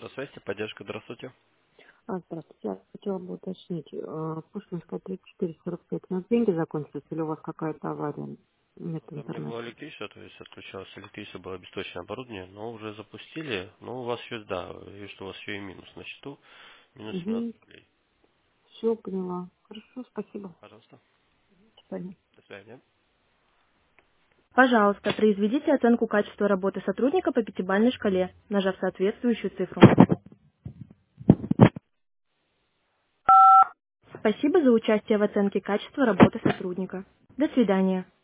Центра связи, поддержка, здравствуйте. Здравствуйте. Я хотела бы уточнить. Пушкинская 3445. У нас деньги закончились или у вас какая-то авария? Нет У меня было интернета. электричество, то есть отключалось электричество, было обесточенное оборудование, но уже запустили, но у вас еще, да, и что у вас еще и минус на счету, минус 17 Угу. рублей. Все поняла. Хорошо, спасибо. Пожалуйста, До свидания. до свидания. Пожалуйста, произведите оценку качества работы сотрудника по пятибалльной шкале, нажав соответствующую цифру. Спасибо за участие в оценке качества работы сотрудника. До свидания.